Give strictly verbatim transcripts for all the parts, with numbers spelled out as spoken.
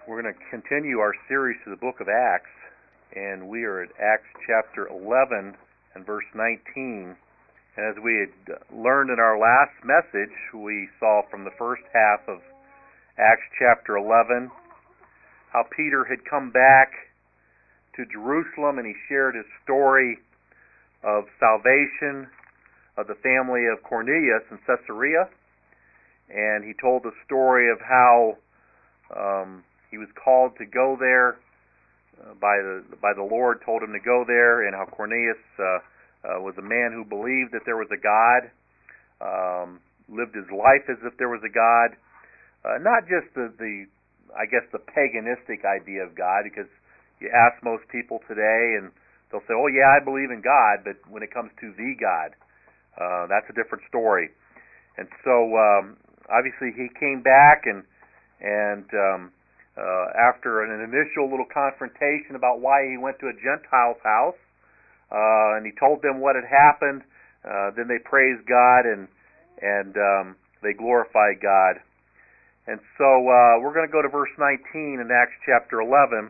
We're going to continue our series to the book of Acts, and we are at Acts chapter eleven and verse nineteen. And as we had learned in our last message, we saw from the first half of Acts chapter eleven how Peter had come back to Jerusalem, and he shared his story of salvation of the family of Cornelius in Caesarea. And he told the story of how um, he was called to go there uh, by the by the Lord, told him to go there, and how Cornelius uh, uh, was a man who believed that there was a God, um, lived his life as if there was a God, uh, not just the, the I guess the paganistic idea of God, because you ask most people today and they'll say, oh yeah, I believe in God, but when it comes to the God, uh, that's a different story. And so um, obviously he came back and and um, uh, after an initial little confrontation about why he went to a Gentile's house, uh, and he told them what had happened, uh, then they praised God and and um, they glorified God. And so uh, we're going to go to verse nineteen in Acts chapter eleven,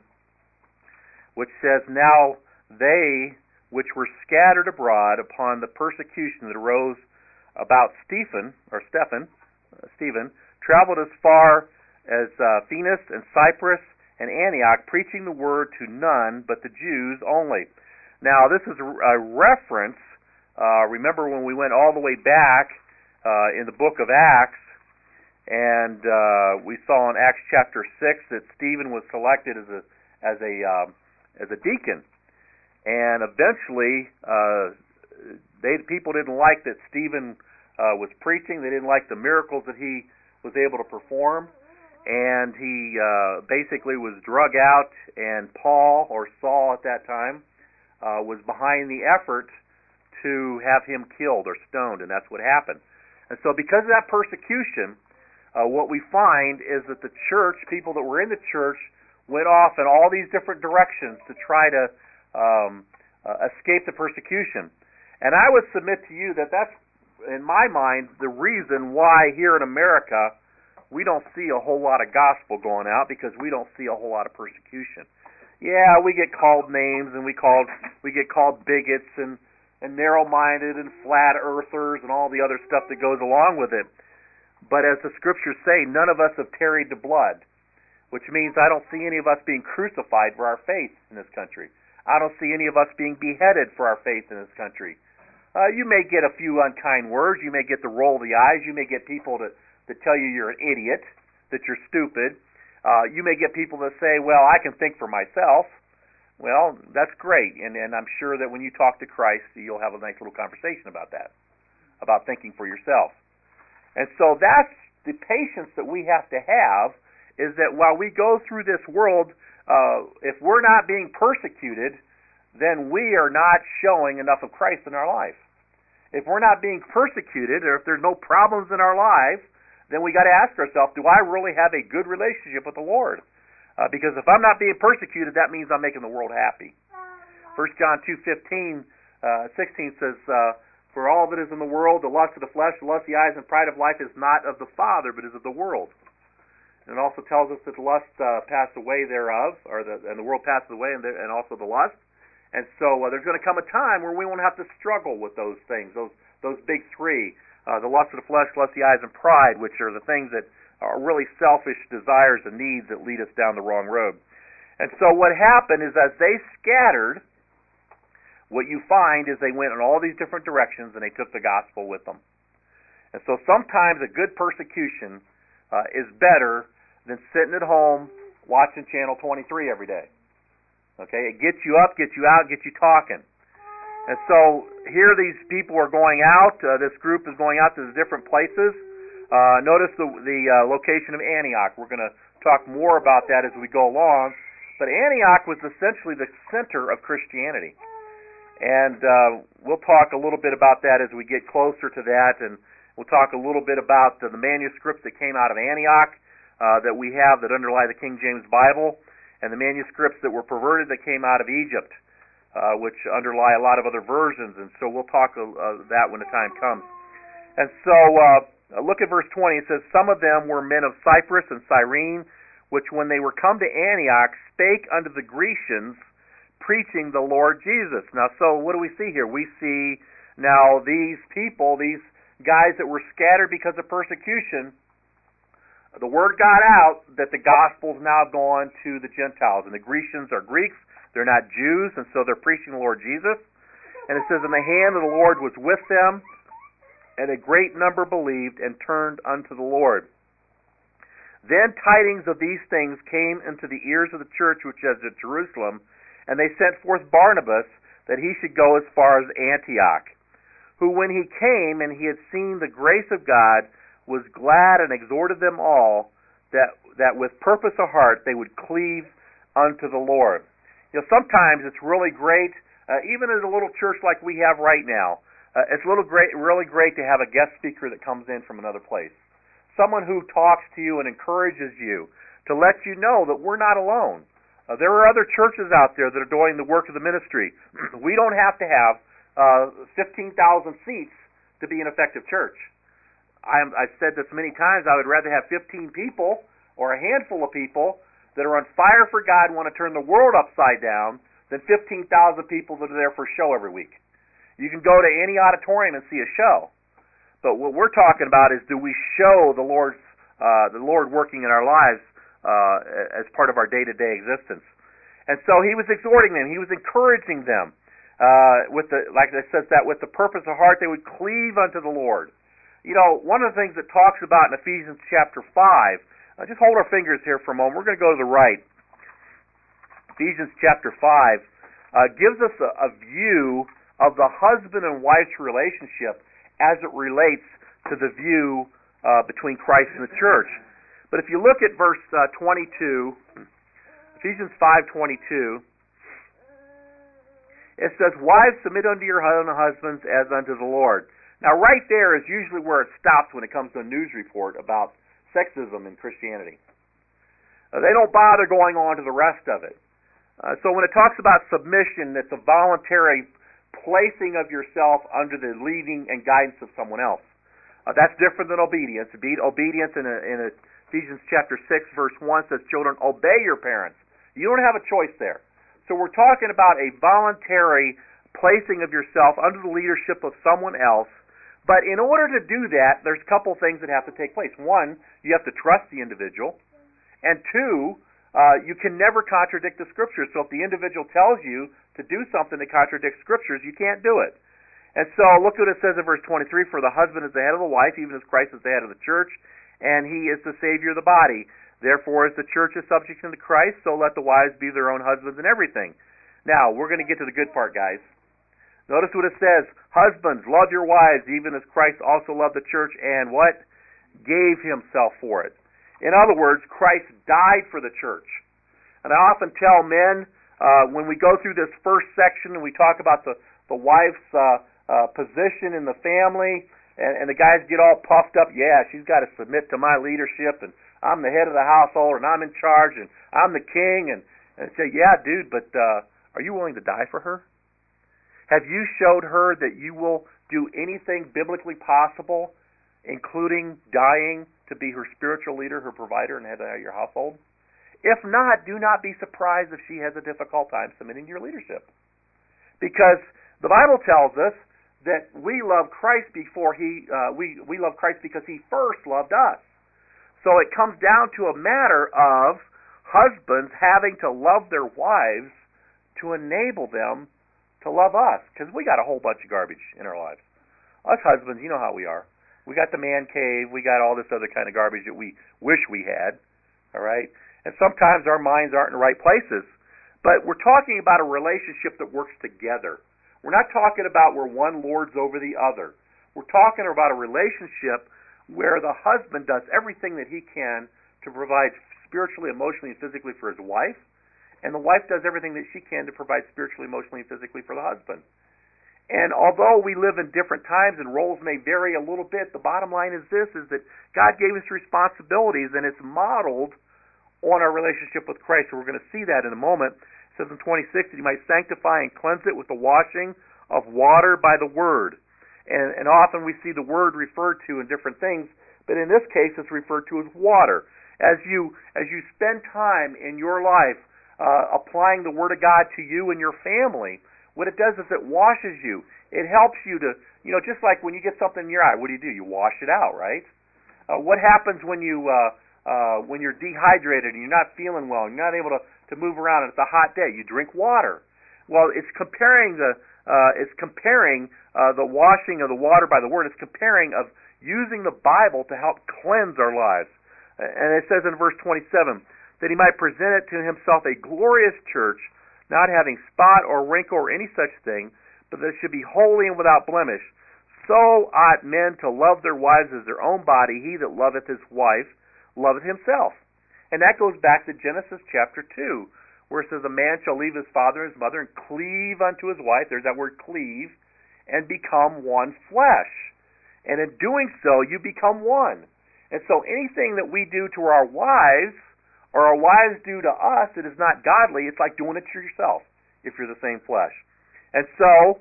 which says, "Now they which were scattered abroad upon the persecution that arose about Stephen, or Stephen, uh, Stephen, traveled as far as uh, Phoenix and Cyprus and Antioch, preaching the word to none but the Jews only." Now, this is a, a reference. Uh, remember when we went all the way back uh, in the book of Acts, and uh, we saw in Acts chapter six that Stephen was selected as a as a um, as a deacon, and eventually uh, they people didn't like that Stephen uh, was preaching. They didn't like the miracles that he was able to perform. And he uh, basically was drug out, and Paul, or Saul at that time, uh, was behind the effort to have him killed or stoned, and that's what happened. And so because of that persecution, uh, what we find is that the church, people that were in the church, went off in all these different directions to try to um, uh, escape the persecution. And I would submit to you that that's, in my mind, the reason why here in America we don't see a whole lot of gospel going out, because we don't see a whole lot of persecution. Yeah, we get called names, and we called we get called bigots and, and narrow-minded and flat earthers and all the other stuff that goes along with it. But as the scriptures say, none of us have tarried the blood, which means I don't see any of us being crucified for our faith in this country. I don't see any of us being beheaded for our faith in this country. Uh, you may get a few unkind words. You may get the roll of the eyes. You may get people to that tell you you're an idiot, that you're stupid. Uh, you may get people that say, well, I can think for myself. Well, that's great, and, and I'm sure that when you talk to Christ, you'll have a nice little conversation about that, about thinking for yourself. And so that's the patience that we have to have, is that while we go through this world, uh, if we're not being persecuted, then we are not showing enough of Christ in our life. If we're not being persecuted, or if there's no problems in our life, then we got to ask ourselves, do I really have a good relationship with the Lord? Uh, because if I'm not being persecuted, that means I'm making the world happy. First John two fifteen, uh, sixteen says, uh, "For all that is in the world, the lust of the flesh, the lust of the eyes, and pride of life is not of the Father, but is of the world." And it also tells us that the lust uh, passed away thereof, or the, and the world passed away, and, the, and also the lust. And so uh, there's going to come a time where we won't have to struggle with those things, those those big three. Uh, the lust of the flesh, lust of the eyes, and pride, which are the things that are really selfish desires and needs that lead us down the wrong road. And so what happened is, as they scattered, what you find is they went in all these different directions, and they took the gospel with them. And so sometimes a good persecution uh, is better than sitting at home watching Channel twenty-three every day. Okay, it gets you up, gets you out, gets you talking. And so here these people are going out. Uh, this group is going out to the different places. Uh, notice the, the uh, location of Antioch. We're going to talk more about that as we go along. But Antioch was essentially the center of Christianity. And uh, we'll talk a little bit about that as we get closer to that. And we'll talk a little bit about uh, the manuscripts that came out of Antioch uh, that we have that underlie the King James Bible, and the manuscripts that were perverted that came out of Egypt. Uh, which underlie a lot of other versions, and so we'll talk uh, that when the time comes. And so, uh, look at verse twenty. It says, "Some of them were men of Cyprus and Cyrene, which when they were come to Antioch spake unto the Grecians, preaching the Lord Jesus. Now, so what do we see here? We see now these people, these guys that were scattered because of persecution, the word got out that the gospel's now gone to the Gentiles. And the Grecians are Greeks, they're not Jews, and so they're preaching the Lord Jesus. And it says, and the hand of the Lord was with them, and a great number believed and turned unto the Lord. Then tidings of these things came into the ears of the church which was at Jerusalem, and they sent forth Barnabas, that he should go as far as Antioch, who when he came and he had seen the grace of God, was glad and exhorted them all that that with purpose of heart they would cleave unto the Lord. You know, sometimes it's really great, uh, even as a little church like we have right now, uh, it's a little great, really great to have a guest speaker that comes in from another place. Someone who talks to you and encourages you to let you know that we're not alone. Uh, there are other churches out there that are doing the work of the ministry. We don't have to have uh, fifteen thousand seats to be an effective church. I'm, I've said this many times, I would rather have fifteen people or a handful of people that are on fire for God and want to turn the world upside down than fifteen thousand people that are there for a show every week. You can go to any auditorium and see a show. But what we're talking about is, do we show the Lord's, uh, the Lord working in our lives uh, as part of our day-to-day existence? And so he was exhorting them. He was encouraging them. Uh, with the, like it says that, with the purpose of heart, they would cleave unto the Lord. You know, one of the things that talks about in Ephesians chapter five, uh, just hold our fingers here for a moment. We're going to go to the right. Ephesians chapter five uh, gives us a, a view of the husband and wife's relationship as it relates to the view uh, between Christ and the church. But if you look at verse uh, twenty-two, Ephesians five twenty-two, it says, wives, submit unto your own husbands as unto the Lord. Now, right there is usually where it stops when it comes to a news report about sexism in Christianity. Uh, they don't bother going on to the rest of it. Uh, so when it talks about submission, it's a voluntary placing of yourself under the leading and guidance of someone else. Uh, that's different than obedience. Obedience in, a, in a Ephesians chapter six, verse one says, children, obey your parents. You don't have a choice there. So we're talking about a voluntary placing of yourself under the leadership of someone else. But in order to do that, there's a couple things that have to take place. One, you have to trust the individual. And two, uh, you can never contradict the Scriptures. So if the individual tells you to do something that contradicts Scriptures, you can't do it. And so look what it says in verse twenty-three, for the husband is the head of the wife, even as Christ is the head of the church, and he is the Savior of the body. Therefore, as the church is subject unto Christ, so let the wives be their own husbands in everything. Now, we're going to get to the good part, guys. Notice what it says, husbands, love your wives, even as Christ also loved the church, and what? Gave himself for it. In other words, Christ died for the church. And I often tell men, uh, when we go through this first section and we talk about the, the wife's uh, uh, position in the family, and, and the guys get all puffed up, yeah, she's got to submit to my leadership, and I'm the head of the household, and I'm in charge, and I'm the king, and, and say, yeah, dude, but uh, are you willing to die for her? Have you showed her that you will do anything biblically possible, including dying, to be her spiritual leader, her provider, and head of your household? If not, do not be surprised if she has a difficult time submitting to your leadership. Because the Bible tells us that we love Christ before he uh, we we love Christ because he first loved us. So it comes down to a matter of husbands having to love their wives to enable them to love us, because we got a whole bunch of garbage in our lives. Us husbands, you know how we are. We got the man cave. We got all this other kind of garbage that we wish we had. All right? And sometimes our minds aren't in the right places. But we're talking about a relationship that works together. We're not talking about where one lords over the other. We're talking about a relationship where the husband does everything that he can to provide spiritually, emotionally, and physically for his wife, and the wife does everything that she can to provide spiritually, emotionally, and physically for the husband. And although we live in different times and roles may vary a little bit, the bottom line is this, is that God gave us responsibilities, and it's modeled on our relationship with Christ. So we're going to see that in a moment. It says in twenty-six that you might sanctify and cleanse it with the washing of water by the word. And, and often we see the word referred to in different things, but in this case it's referred to as water. As you as you spend time in your life uh, applying the Word of God to you and your family, what it does is it washes you. It helps you to, you know, just like when you get something in your eye, what do you do? You wash it out, right? Uh, what happens when you uh, uh, when you're dehydrated and you're not feeling well, and you're not able to, to move around, and it's a hot day? You drink water. Well, it's comparing the uh, it's comparing uh, the washing of the water by the Word. It's comparing of using the Bible to help cleanse our lives. And it says in verse twenty-seven that he might present it to himself a glorious church, not having spot or wrinkle or any such thing, but that it should be holy and without blemish. So ought men to love their wives as their own body. He that loveth his wife loveth himself. And that goes back to Genesis chapter two, where it says, a man shall leave his father and his mother and cleave unto his wife. There's that word cleave. And become one flesh. And in doing so, you become one. And so anything that we do to our wives, or our wives do to us, that is not godly, it's like doing it to yourself, if you're the same flesh. And so,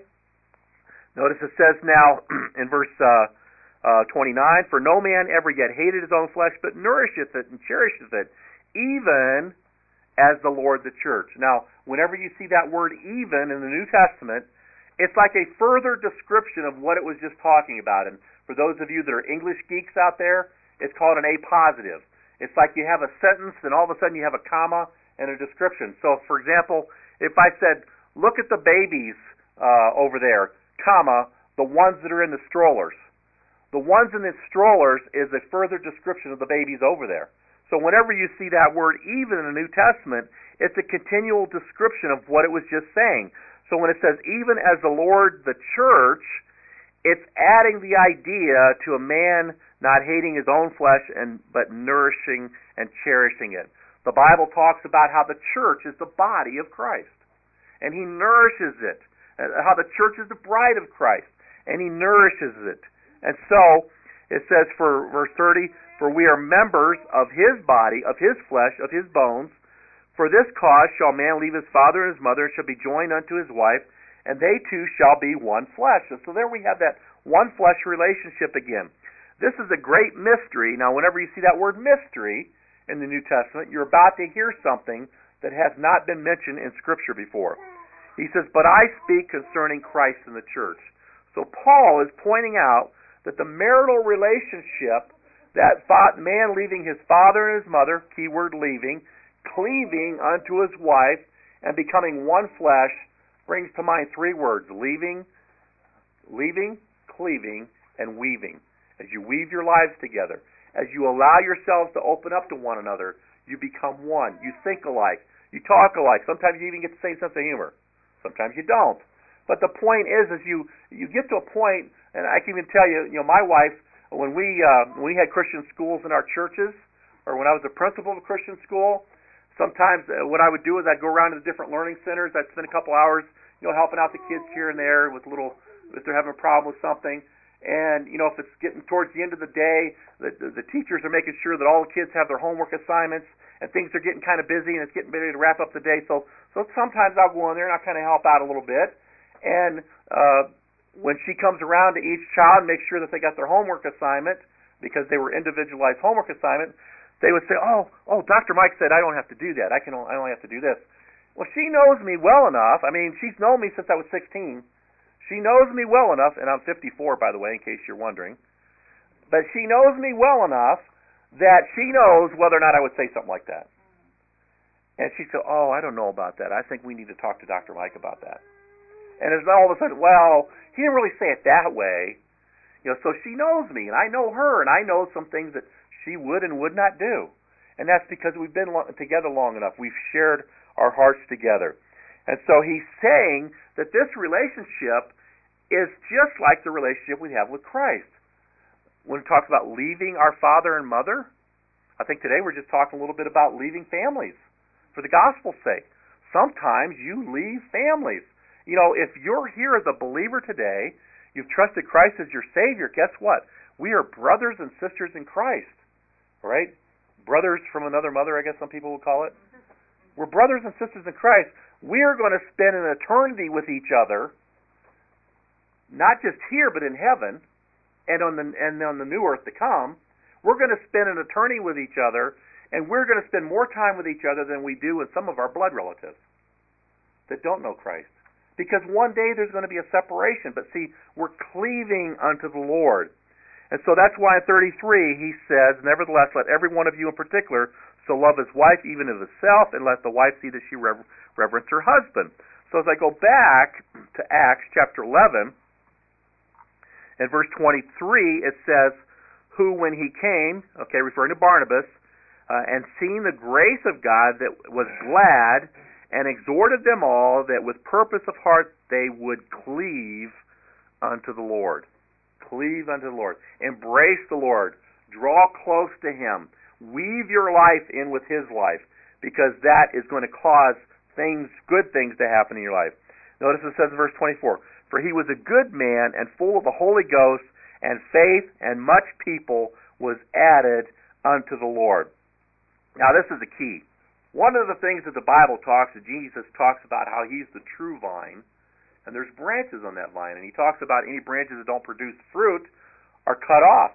notice it says now in verse uh, uh, twenty-nine, for no man ever yet hated his own flesh, but nourisheth it and cherisheth it, even as the Lord the church. Now, whenever you see that word even in the New Testament, it's like a further description of what it was just talking about. And for those of you that are English geeks out there, it's called an appositive. It's like you have a sentence, and all of a sudden you have a comma and a description. So, for example, if I said, look at the babies uh, over there, comma, the ones that are in the strollers. The ones in the strollers is a further description of the babies over there. So whenever you see that word even in the New Testament, it's a continual description of what it was just saying. So when it says, even as the Lord the church, it's adding the idea to a man not hating his own flesh, and but nourishing and cherishing it. The Bible talks about how the church is the body of Christ, and he nourishes it. How the church is the bride of Christ, and he nourishes it. And so, it says for verse thirty, for we are members of his body, of his flesh, of his bones. For this cause shall man leave his father and his mother, and shall be joined unto his wife, and they two shall be one flesh. And so there we have that one flesh relationship again. This is a great mystery. Now, whenever you see that word mystery in the New Testament, you're about to hear something that has not been mentioned in Scripture before. He says, but I speak concerning Christ and the church. So Paul is pointing out that the marital relationship, that man leaving his father and his mother, keyword leaving, cleaving unto his wife, and becoming one flesh, brings to mind three words: leaving, leaving, cleaving, and weaving. As you weave your lives together, as you allow yourselves to open up to one another, you become one. You think alike. You talk alike. Sometimes you even get the same sense of humor. Sometimes you don't. But the point is, is you you get to a point, and I can even tell you, you know, my wife, when we uh, when we had Christian schools in our churches, or when I was a principal of a Christian school, sometimes uh, what I would do is I'd go around to the different learning centers. I'd spend a couple hours, you know, helping out the kids here and there with little, if they're having a problem with something. And, you know, if it's getting towards the end of the day, the, the, the teachers are making sure that all the kids have their homework assignments, and things are getting kind of busy, and it's getting ready to wrap up the day. So so sometimes I'll go in there and I'll kind of help out a little bit. And uh, when she comes around to each child and make sure that they got their homework assignment, because they were individualized homework assignment, they would say, oh, oh, Doctor Mike said I don't have to do that. I can I only have to do this. Well, she knows me well enough. I mean, she's known me since I was sixteen. She knows me well enough, and I'm fifty-four, by the way, in case you're wondering. But she knows me well enough that she knows whether or not I would say something like that. And she said, oh, I don't know about that. I think we need to talk to Doctor Mike about that. And it's all of a sudden, well, he didn't really say it that way. You know, so she knows me, and I know her, and I know some things that she would and would not do. And that's because we've been lo- together long enough. We've shared our hearts together. And so he's saying that this relationship is just like the relationship we have with Christ. When it talks about leaving our father and mother, I think today we're just talking a little bit about leaving families for the gospel's sake. Sometimes you leave families. You know, if you're here as a believer today, you've trusted Christ as your Savior, guess what? We are brothers and sisters in Christ. All right? Brothers from another mother, I guess some people would call it. We're brothers and sisters in Christ. We are going to spend an eternity with each other, not just here, but in heaven, and on the and on the new earth to come. We're going to spend an eternity with each other, And we're going to spend more time with each other than we do with some of our blood relatives that don't know Christ. Because one day there's going to be a separation. But see, we're cleaving unto the Lord. And so that's why in thirty-three he says, nevertheless, let every one of you in particular so love his wife even as himself, and let the wife see that she rever- reverence her husband. So as I go back to Acts chapter eleven, in verse twenty-three, it says, who when he came, okay, referring to Barnabas, uh, and seeing the grace of God, that was glad, and exhorted them all that with purpose of heart they would cleave unto the Lord. Cleave unto the Lord. Embrace the Lord. Draw close to him. Weave your life in with his life, because that is going to cause things, good things to happen in your life. Notice it says in verse twenty-four, for he was a good man and full of the Holy Ghost and faith, and much people was added unto the Lord. Now this is the key. One of the things that the Bible talks, that Jesus talks about how he's the true vine, and there's branches on that vine, and he talks about any branches that don't produce fruit are cut off.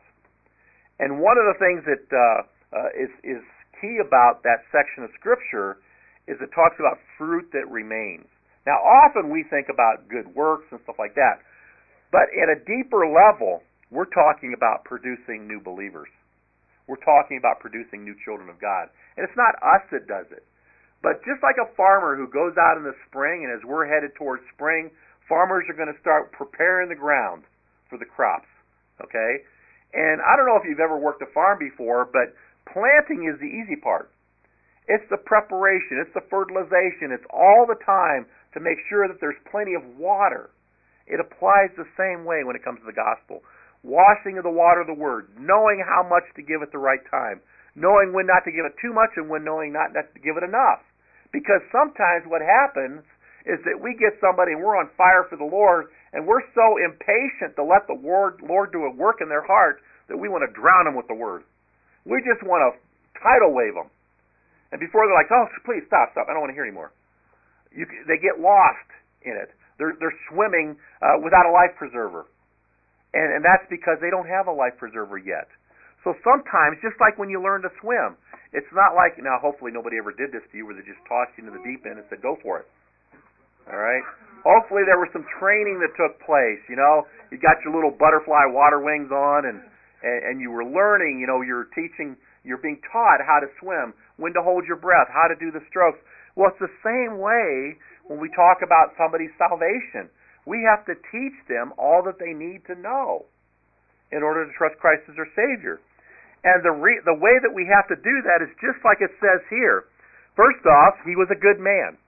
And one of the things that uh, uh, is, is key about that section of Scripture is it talks about fruit that remains. Now often we think about good works and stuff like that, but at a deeper level, we're talking about producing new believers. We're talking about producing new children of God. And it's not us that does it. But just like a farmer who goes out in the spring, and as we're headed towards spring, farmers are going to start preparing the ground for the crops. Okay? And I don't know if you've ever worked a farm before, but planting is the easy part. It's the preparation. It's the fertilization. It's all the time to make sure that there's plenty of water. It applies the same way when it comes to the gospel. Washing of the water of the Word, knowing how much to give at the right time, knowing when not to give it too much and when knowing not, not to give it enough. Because sometimes what happens is that we get somebody and we're on fire for the Lord, and we're so impatient to let the Lord, Lord do a work in their heart that we want to drown them with the Word. We just want to tidal wave them. And before they're like, oh, please stop, stop, I don't want to hear anymore. You, they get lost in it. They're, they're swimming uh, without a life preserver. And, and that's because they don't have a life preserver yet. So sometimes, just like when you learn to swim, it's not like, now hopefully nobody ever did this to you where they just tossed you into the deep end and said, go for it. All right? Hopefully there was some training that took place, you know. You got your little butterfly water wings on, and, and, and you were learning, you know, you're teaching, you're being taught how to swim, when to hold your breath, how to do the strokes. Well, it's the same way when we talk about somebody's salvation. We have to teach them all that they need to know in order to trust Christ as their Savior. And the re- the way that we have to do that is just like it says here. First off, he was a good man.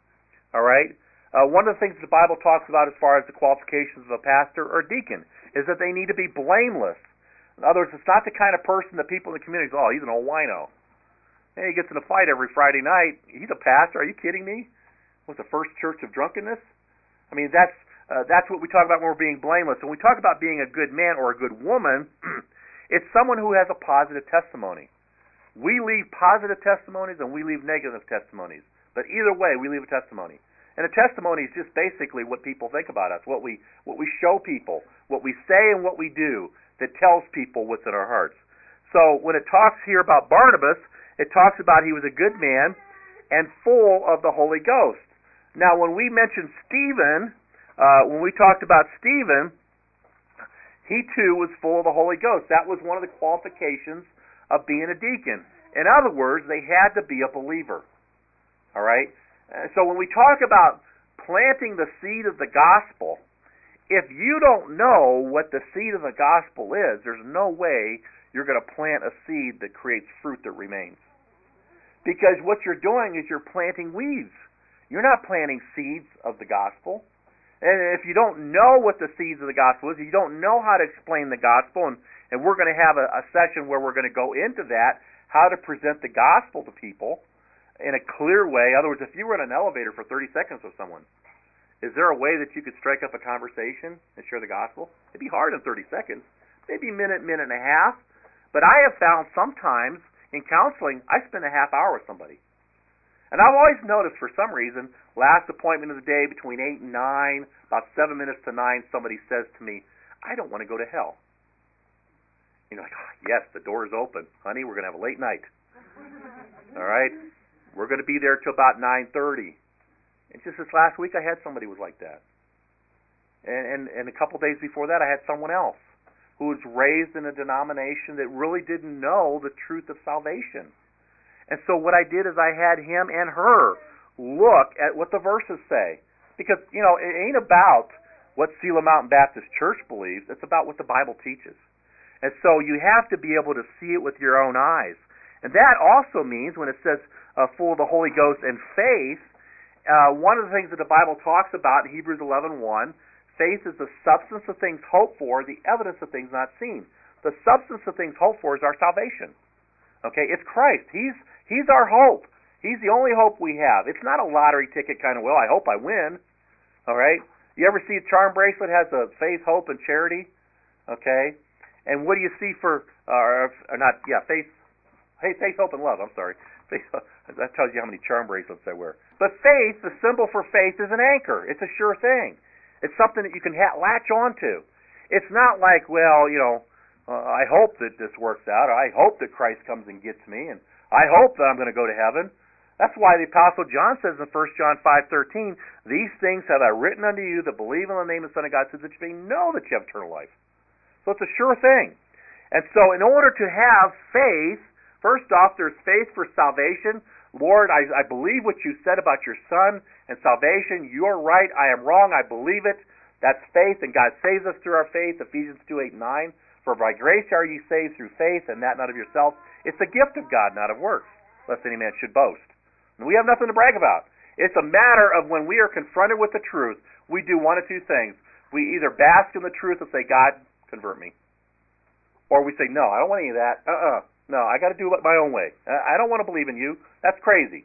All right? Uh, one of the things the Bible talks about as far as the qualifications of a pastor or deacon is that they need to be blameless. In other words, it's not the kind of person that people in the community say, oh, he's an old wino. And he gets in a fight every Friday night. He's a pastor. Are you kidding me? What's the First Church of Drunkenness? I mean, that's Uh, that's what we talk about when we're being blameless. When we talk about being a good man or a good woman, it's someone who has a positive testimony. We leave positive testimonies and we leave negative testimonies. But either way, we leave a testimony. And a testimony is just basically what people think about us, what we what we show people, what we say and what we do that tells people what's in our hearts. So when it talks here about Barnabas, it talks about he was a good man and full of the Holy Ghost. Now when we mention Stephen, Uh, when we talked about Stephen, he too was full of the Holy Ghost. That was one of the qualifications of being a deacon. In other words, they had to be a believer. All right? Uh, so when we talk about planting the seed of the gospel, if you don't know what the seed of the gospel is, there's no way you're going to plant a seed that creates fruit that remains. Because what you're doing is you're planting weeds. You're not planting seeds of the gospel. And if you don't know what the seeds of the gospel is, you don't know how to explain the gospel, and, and we're going to have a, a session where we're going to go into that, how to present the gospel to people in a clear way. In other words, if you were in an elevator for thirty seconds with someone, is there a way that you could strike up a conversation and share the gospel? It'd be hard in thirty seconds, maybe a minute, minute and a half. But I have found sometimes in counseling, I spend a half hour with somebody. And I've always noticed, for some reason, last appointment of the day between eight and nine, about seven minutes to nine, somebody says to me, I don't want to go to hell. You know, like, oh, yes, the door is open. Honey, we're going to have a late night. All right? We're going to be there till about nine thirty. And just this last week, I had somebody who was like that. And, and, and a couple days before that, I had someone else who was raised in a denomination that really didn't know the truth of salvation. And so what I did is I had him and her look at what the verses say. Because, you know, it ain't about what Sela Mountain Baptist Church believes. It's about what the Bible teaches. And so you have to be able to see it with your own eyes. And that also means when it says uh, full of the Holy Ghost and faith, uh, one of the things that the Bible talks about in Hebrews eleven one, faith is the substance of things hoped for, the evidence of things not seen. The substance of things hoped for is our salvation. Okay, it's Christ. He's He's our hope. He's the only hope we have. It's not a lottery ticket kind of, well, I hope I win. All right? You ever see a charm bracelet has a faith, hope, and charity? Okay? And what do you see for, uh, or not, yeah, faith, hey, faith, hope, and love. I'm sorry. Faith, that tells you how many charm bracelets I wear. But faith, the symbol for faith, is an anchor. It's a sure thing. It's something that you can ha- latch onto. It's not like, well, you know, uh, I hope that this works out. Or I hope that Christ comes and gets me, and I hope that I'm going to go to heaven. That's why the Apostle John says in First John five thirteen, these things have I written unto you that believe in the name of the Son of God, so that you may know that you have eternal life. So it's a sure thing. And so in order to have faith, first off, there's faith for salvation. Lord, I, I believe what you said about your Son and salvation. You're right. I am wrong. I believe it. That's faith, and God saves us through our faith, Ephesians two eight and nine. For by grace are ye saved through faith, and that not of yourself. It's a gift of God, not of works, lest any man should boast. And we have nothing to brag about. It's a matter of when we are confronted with the truth, we do one of two things. We either bask in the truth and say, God, convert me. Or we say, no, I don't want any of that. Uh-uh. No, I got to do it my own way. I don't want to believe in you. That's crazy.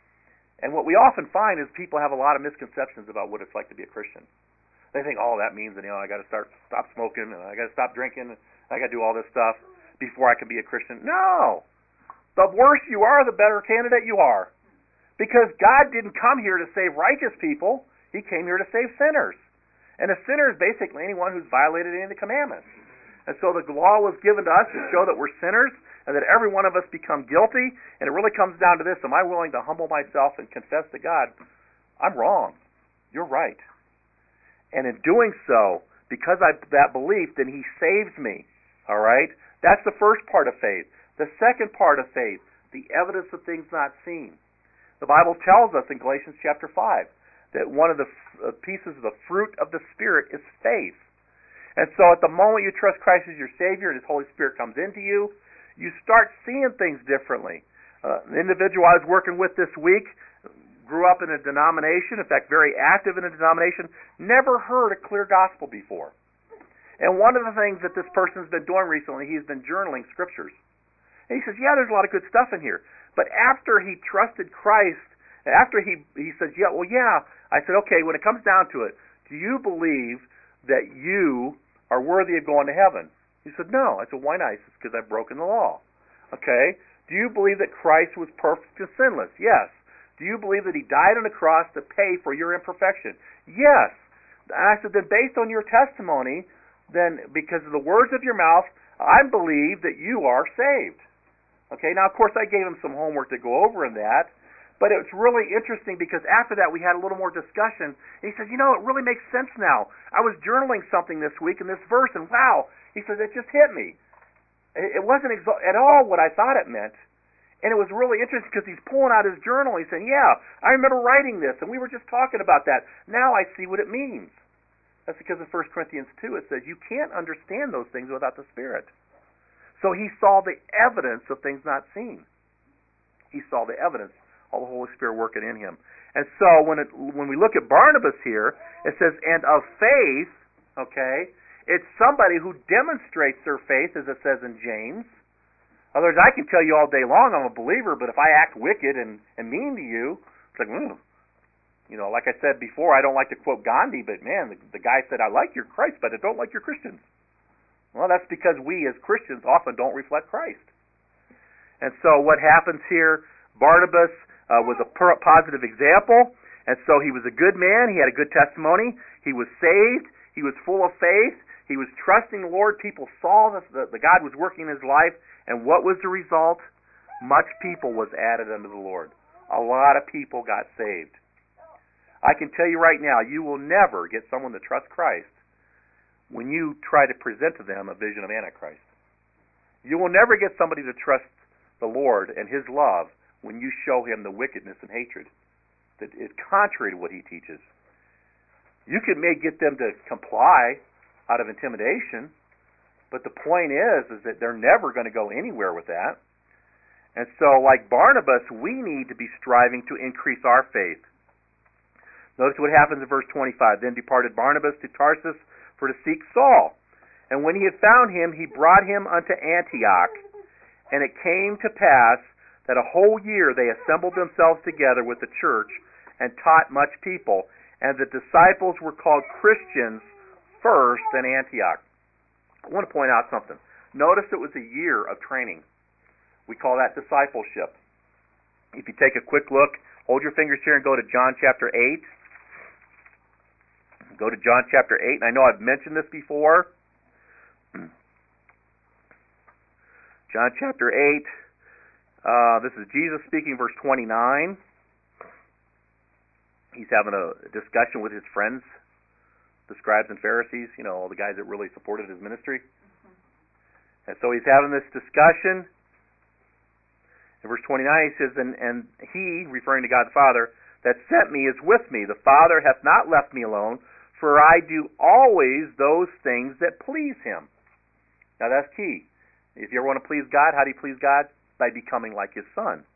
And what we often find is people have a lot of misconceptions about what it's like to be a Christian. They think, oh, that means that, you know, I got to start stop smoking, and I got to stop drinking, and I got to do all this stuff before I can be a Christian. No. The worse you are, the better candidate you are. Because God didn't come here to save righteous people. He came here to save sinners. And a sinner is basically anyone who's violated any of the commandments. And so the law was given to us to show that we're sinners and that every one of us become guilty. And it really comes down to this. Am I willing to humble myself and confess to God, I'm wrong. You're right. And in doing so, because I have that belief, then He saves me. All right? That's the first part of faith. The second part of faith, the evidence of things not seen. The Bible tells us in Galatians chapter five that one of the f- pieces of the fruit of the Spirit is faith. And so at the moment you trust Christ as your Savior and His Holy Spirit comes into you, you start seeing things differently. Uh, an individual I was working with this week grew up in a denomination, in fact very active in a denomination, never heard a clear gospel before. And one of the things that this person's been doing recently, he's been journaling scriptures. And he says, yeah, there's a lot of good stuff in here. But after he trusted Christ, after he he says, yeah, well, yeah, I said, okay, when it comes down to it, do you believe that you are worthy of going to heaven? He said, no. I said, why not? He says, because I've broken the law. Okay. Do you believe that Christ was perfect and sinless? Yes. Do you believe that He died on the cross to pay for your imperfection? Yes. And I said, then based on your testimony, then because of the words of your mouth, I believe that you are saved. Okay, now of course I gave him some homework to go over in that, but it was really interesting because after that we had a little more discussion. And he said, you know, it really makes sense now. I was journaling something this week in this verse, and wow, he said, it just hit me. It wasn't exa- at all what I thought it meant. And it was really interesting because he's pulling out his journal. He's saying, yeah, I remember writing this, and we were just talking about that. Now I see what it means. That's because in First Corinthians two it says you can't understand those things without the Spirit. So he saw the evidence of things not seen. He saw the evidence of the Holy Spirit working in him. And so when it, when we look at Barnabas here, it says, and of faith, okay, it's somebody who demonstrates their faith, as it says in James. In other words, I can tell you all day long I'm a believer, but if I act wicked and, and mean to you, it's like, mm. You know, like I said before, I don't like to quote Gandhi, but man, the, the guy said, I like your Christ, but I don't like your Christians. Well, that's because we as Christians often don't reflect Christ. And so what happens here, Barnabas uh, was a per- positive example, and so he was a good man, he had a good testimony, he was saved, he was full of faith, he was trusting the Lord, people saw that the, the God was working in his life, and what was the result? much people was added unto the Lord. A lot of people got saved. I can tell you right now, you will never get someone to trust Christ when you try to present to them a vision of Antichrist. You will never get somebody to trust the Lord and His love when you show him the wickedness and hatred that is contrary to what He teaches. You can may get them to comply out of intimidation, but the point is, is that they're never going to go anywhere with that. And so, like Barnabas, we need to be striving to increase our faith. Notice what happens in verse twenty-five. Then departed Barnabas to Tarsus for to seek Saul. And when he had found him, he brought him unto Antioch. And it came to pass that a whole year they assembled themselves together with the church and taught much people. And the disciples were called Christians first in Antioch. I want to point out something. Notice it was a year of training. We call that discipleship. If you take a quick look, hold your fingers here and go to John chapter eight. Go to John chapter eight, and I know I've mentioned this before. John chapter eight, uh, this is Jesus speaking, verse twenty-nine. He's having a discussion with his friends, the scribes and Pharisees, you know, all the guys that really supported his ministry. Mm-hmm. And so he's having this discussion. In verse twenty-nine, he says, and, and he, referring to God the Father, that sent me is with me. The Father hath not left me alone, for I do always those things that please Him. Now that's key. If you ever want to please God, how do you please God? By becoming like His Son.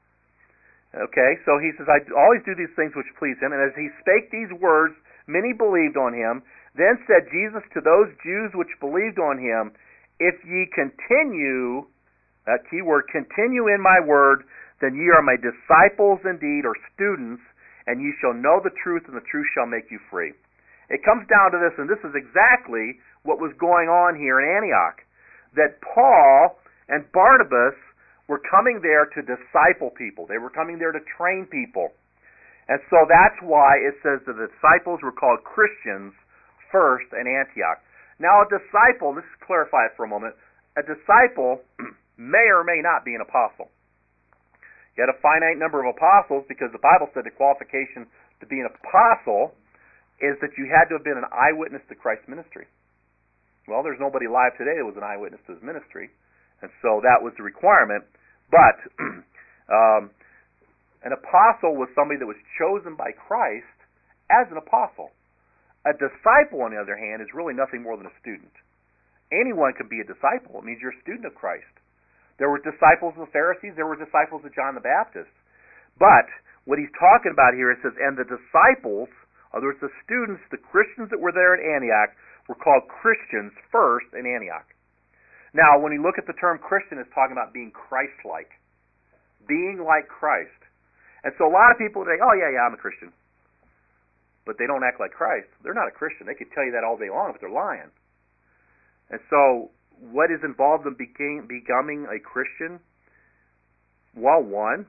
Okay, so he says, I always do these things which please Him. And as he spake these words, many believed on Him. Then said Jesus to those Jews which believed on Him, if ye continue, that key word, continue in my word, then ye are my disciples indeed, or students, and ye shall know the truth, and the truth shall make you free. It comes down to this, and this is exactly what was going on here in Antioch, that Paul and Barnabas were coming there to disciple people. They were coming there to train people. And so that's why it says the disciples were called Christians first in Antioch. Now a disciple, let's clarify it for a moment, a disciple may or may not be an apostle. You had a finite number of apostles because the Bible said the qualification to be an apostle is that you had to have been an eyewitness to Christ's ministry. Well, there's nobody alive today that was an eyewitness to His ministry, and so that was the requirement. But um, an apostle was somebody that was chosen by Christ as an apostle. A disciple, on the other hand, is really nothing more than a student. Anyone can be a disciple. It means you're a student of Christ. There were disciples of the Pharisees. There were disciples of John the Baptist. But what he's talking about here, it says, and the disciples, in other words, the students, the Christians that were there at Antioch, were called Christians first in Antioch. Now, when you look at the term Christian, it's talking about being Christ-like. Being like Christ. And so a lot of people say, oh, yeah, yeah, I'm a Christian. But they don't act like Christ. They're not a Christian. They could tell you that all day long, but they're lying. And so what is involved in becoming a Christian? Well, one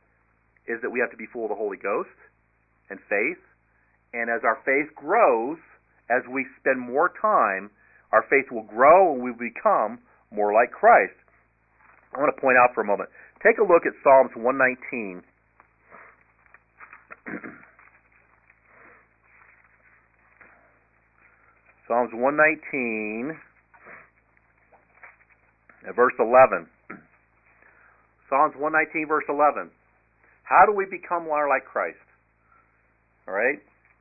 is that we have to be full of the Holy Ghost and faith. And as our faith grows, as we spend more time, our faith will grow and we will become more like Christ. I want to point out for a moment. Take a look at Psalms one nineteen. Psalms one nineteen, verse eleven. Psalms one nineteen, verse eleven. How do we become more like Christ? All right?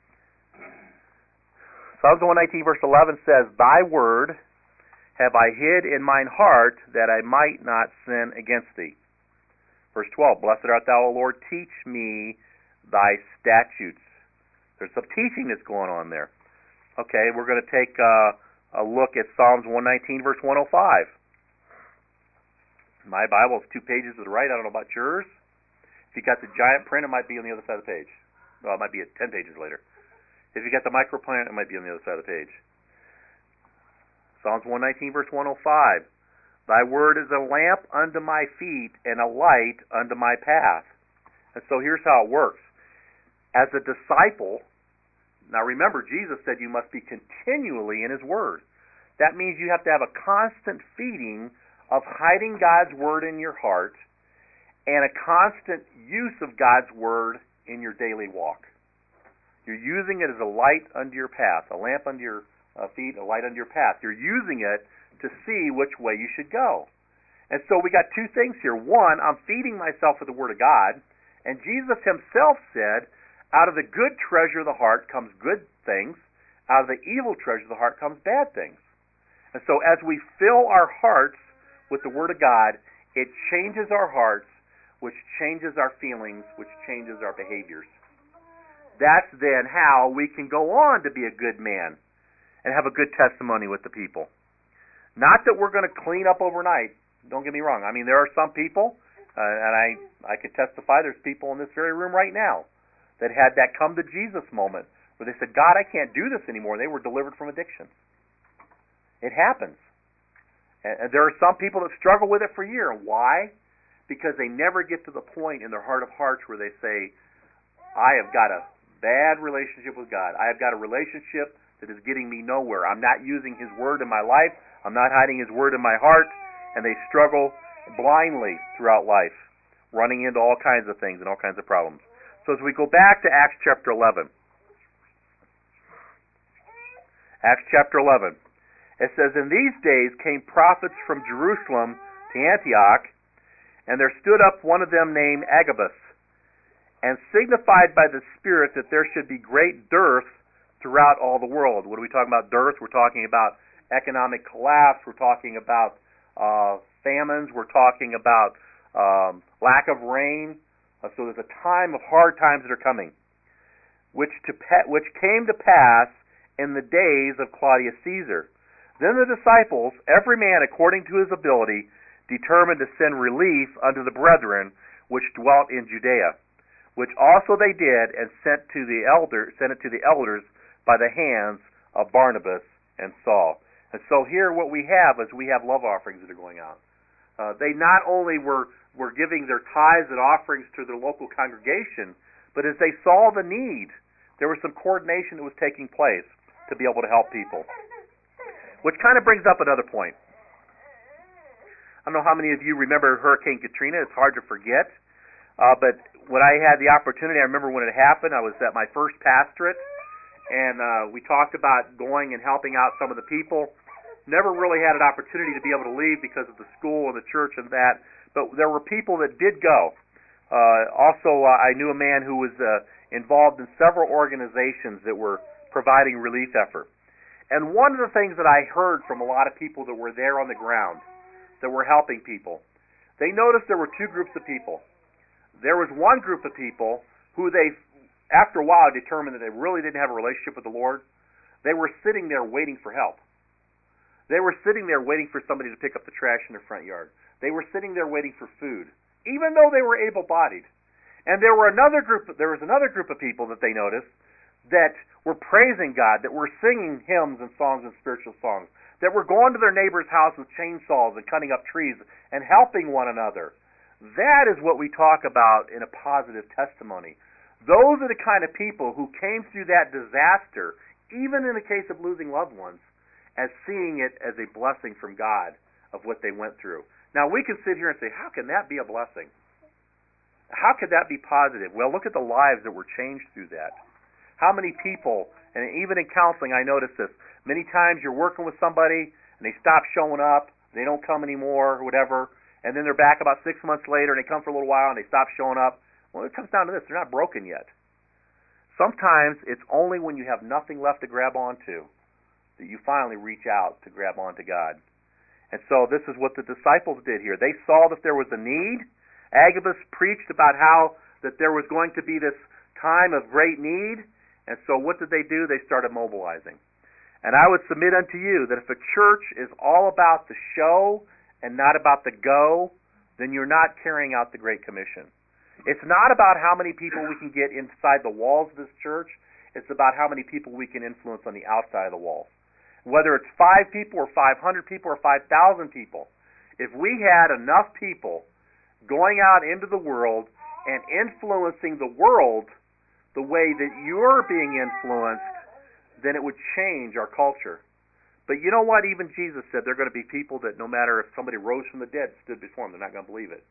Psalms one nineteen, verse eleven says, Thy word have I hid in mine heart, that I might not sin against Thee. Verse twelve, Blessed art Thou, O Lord, teach me Thy statutes. There's some teaching that's going on there. Okay, we're going to take uh, a look at Psalms one nineteen, verse one oh five. My Bible is two pages to the right. I don't know about yours. If you got the giant print, it might be on the other side of the page. Well, it might be at ten pages later. If you got the microprint, it might be on the other side of the page. Psalms one nineteen, verse one oh five. Thy word is a lamp unto my feet and a light unto my path. And so here's how it works. As a disciple, now remember, Jesus said you must be continually in His word. That means you have to have a constant feeding of hiding God's word in your heart and a constant use of God's Word in your daily walk. You're using it as a light unto your path, a lamp unto your uh, feet, a light unto your path. You're using it to see which way you should go. And so we got two things here. One, I'm feeding myself with the Word of God, and Jesus himself said, out of the good treasure of the heart comes good things, out of the evil treasure of the heart comes bad things. And so as we fill our hearts with the Word of God, it changes our hearts, which changes our feelings, which changes our behaviors. That's then how we can go on to be a good man and have a good testimony with the people. Not that we're going to clean up overnight. Don't get me wrong. I mean, there are some people, uh, and I, I can testify there's people in this very room right now that had that come to Jesus moment where they said, God, I can't do this anymore. They were delivered from addiction. It happens. And, and there are some people that struggle with it for years. Why? Because they never get to the point in their heart of hearts where they say, I have got a bad relationship with God. I have got a relationship that is getting me nowhere. I'm not using His Word in my life. I'm not hiding His Word in my heart. And they struggle blindly throughout life, running into all kinds of things and all kinds of problems. So as we go back to Acts chapter eleven, Acts chapter eleven, it says, In these days came prophets from Jerusalem to Antioch, and there stood up one of them named Agabus, and signified by the Spirit that there should be great dearth throughout all the world. What are we talking about, dearth? We're talking about economic collapse. We're talking about uh, famines. We're talking about um, lack of rain. Uh, so there's a time of hard times that are coming, which, to pa- which came to pass in the days of Claudius Caesar. Then the disciples, every man according to his ability, determined to send relief unto the brethren which dwelt in Judea, which also they did, and sent to the elder, sent it to the elders by the hands of Barnabas and Saul. And so here what we have is we have love offerings that are going out. Uh, they not only were, were giving their tithes and offerings to their local congregation, but as they saw the need, there was some coordination that was taking place to be able to help people. Which kind of brings up another point. I don't know how many of you remember Hurricane Katrina. It's hard to forget. Uh, but when I had the opportunity, I remember when it happened, I was at my first pastorate, and uh, we talked about going and helping out some of the people. Never really had an opportunity to be able to leave because of the school and the church and that, but there were people that did go. Uh, also, uh, I knew a man who was uh, involved in several organizations that were providing relief effort. And one of the things that I heard from a lot of people that were there on the ground, that were helping people, they noticed there were two groups of people. There was one group of people who they, after a while, determined that they really didn't have a relationship with the Lord. They were sitting there waiting for help. They were sitting there waiting for somebody to pick up the trash in their front yard. They were sitting there waiting for food, even though they were able-bodied. And there were another group. There was another group of people that they noticed that were praising God, that were singing hymns and songs and spiritual songs, that were going to their neighbor's house with chainsaws and cutting up trees and helping one another. That is what we talk about in a positive testimony. Those are the kind of people who came through that disaster, even in the case of losing loved ones, as seeing it as a blessing from God of what they went through. Now, we can sit here and say, how can that be a blessing? How could that be positive? Well, look at the lives that were changed through that. How many people, and even in counseling I notice this, many times you're working with somebody and they stop showing up, they don't come anymore or whatever, and then they're back about six months later and they come for a little while and they stop showing up. Well, it comes down to this. They're not broken yet. Sometimes it's only when you have nothing left to grab onto that you finally reach out to grab onto God. And so this is what the disciples did here. They saw that there was a need. Agabus preached about how that there was going to be this time of great need. And so what did they do? They started mobilizing. And I would submit unto you that if a church is all about the show and not about the go, then you're not carrying out the Great Commission. It's not about how many people we can get inside the walls of this church. It's about how many people we can influence on the outside of the walls. Whether it's five people or five hundred people or five thousand people, if we had enough people going out into the world and influencing the world the way that you're being influenced, then it would change our culture. But you know what? Even Jesus said there are going to be people that no matter if somebody rose from the dead stood before them, they're not going to believe it.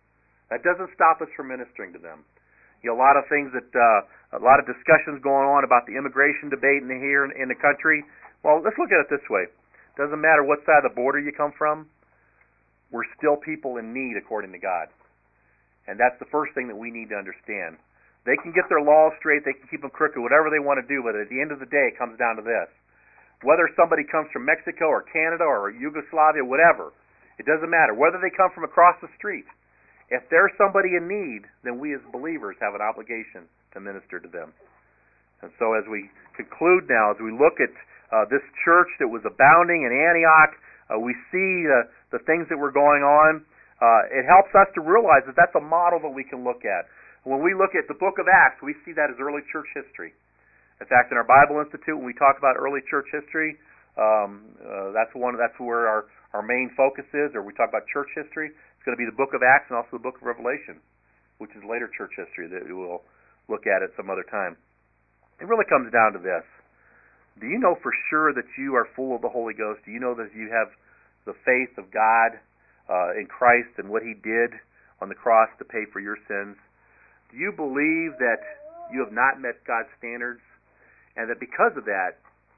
That doesn't stop us from ministering to them. You know, a lot of things that, uh, a lot of discussions going on about the immigration debate in the, here in, in the country. Well, let's look at it this way. Doesn't matter what side of the border you come from, we're still people in need according to God. And that's the first thing that we need to understand. They can get their laws straight, they can keep them crooked, whatever they want to do, but at the end of the day, it comes down to this. Whether somebody comes from Mexico or Canada or Yugoslavia, whatever, it doesn't matter. Whether they come from across the street, if there's somebody in need, then we as believers have an obligation to minister to them. And so as we conclude now, as we look at uh, this church that was abounding in Antioch, uh, we see uh, the things that were going on. Uh, it helps us to realize that that's a model that we can look at. When we look at the book of Acts, we see that as early church history. In fact, in our Bible Institute, when we talk about early church history, um, uh, that's one. That's where our, our main focus is, or we talk about church history. It's going to be the book of Acts and also the book of Revelation, which is later church history that we will look at at some other time. It really comes down to this. Do you know for sure that you are full of the Holy Ghost? Do you know that you have the faith of God uh, in Christ and what He did on the cross to pay for your sins? Do you believe that you have not met God's standards, and that because of that,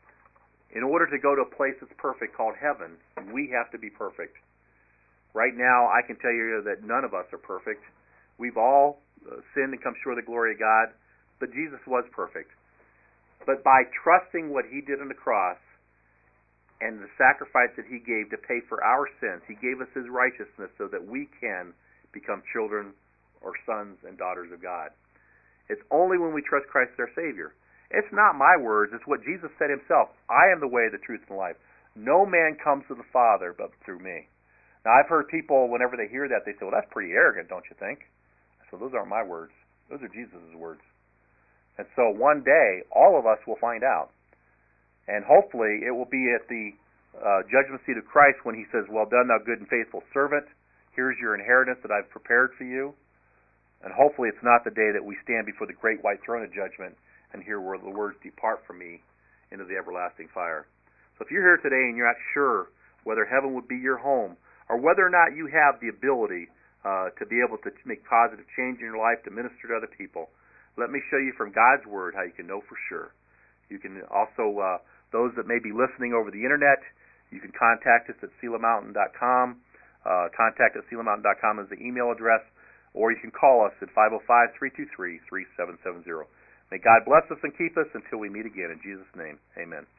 in order to go to a place that's perfect called heaven, we have to be perfect? Right now, I can tell you that none of us are perfect. We've all uh, sinned and come short of the glory of God, but Jesus was perfect. But by trusting what He did on the cross and the sacrifice that He gave to pay for our sins, He gave us His righteousness so that we can become children or sons and daughters of God. It's only when we trust Christ as our Savior. It's not my words. It's what Jesus said Himself. I am the way, the truth, and the life. No man comes to the Father but through me. Now, I've heard people, whenever they hear that, they say, well, that's pretty arrogant, don't you think? I said, those aren't my words. Those are Jesus' words. And so one day, all of us will find out. And hopefully, it will be at the uh, judgment seat of Christ when He says, well done, thou good and faithful servant. Here's your inheritance that I've prepared for you. And hopefully, it's not the day that we stand before the great white throne of judgment and hear where the words, depart from me into the everlasting fire. So if you're here today and you're not sure whether heaven would be your home, or whether or not you have the ability uh, to be able to make positive change in your life, to minister to other people, let me show you from God's Word how you can know for sure. You can also, uh, those that may be listening over the Internet, you can contact us at Sela Mountain dot com. Uh, contact at Sela Mountain dot com is the email address, or you can call us at five oh five, three two three, three seven seven zero. May God bless us and keep us until we meet again. In Jesus' name, amen.